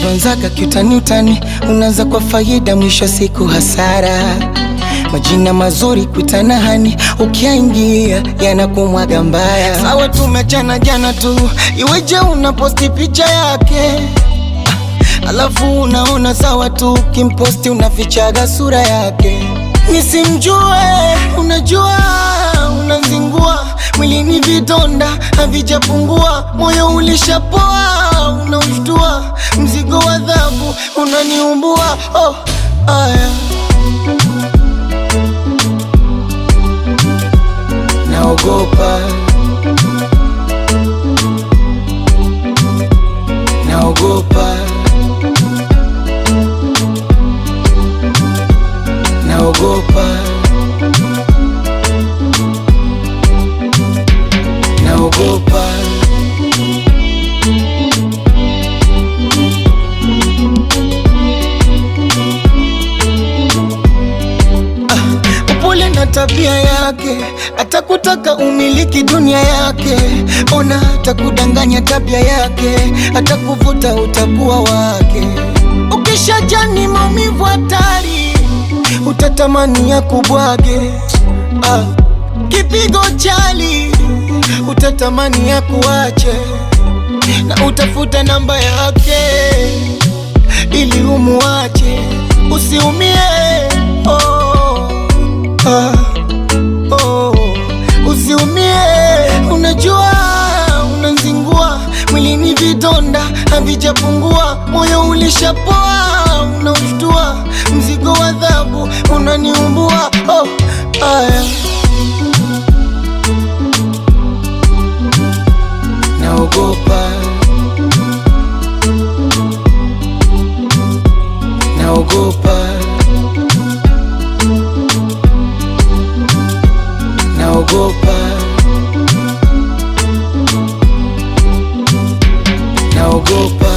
tuanzaga kiutani utani, unaanza kwa faida, mwisho siku hasara. Majina mazuri kuitana hani, ukiingia yanakumwaga mbaya. Sawa tumechana jana tu, iweje unaposti picha yake, alafu unaona sawa tu, kimposti unafichaga sura yake. Nisimjue, unajua unazingua, mwilini vidonda havijapungua, moyo ulishapoa, unaushtua, mzigo wa adhabu unaniumbua. Oh, aya naogopa, naogopa, naogopa, naogopa. Upole na tabia yake, atakutaka umiliki dunia yake. Ona atakudanganya tabia yake, atakuvuta utakuwa wake. Ukishajani maumivu hatari, utatamani ya kubwage. Kipigo chali, utatamani ya kuache, na utafuta namba yake ili umuache. Usiumie, usiumie. Unajua unazingua, mwilini vidonda havijapungua, moyo ulishapoa, unaushtua, mzigo wa adhabu unaniumbua. Oh, aya naogopa, naogopa, naogopa, naogopa.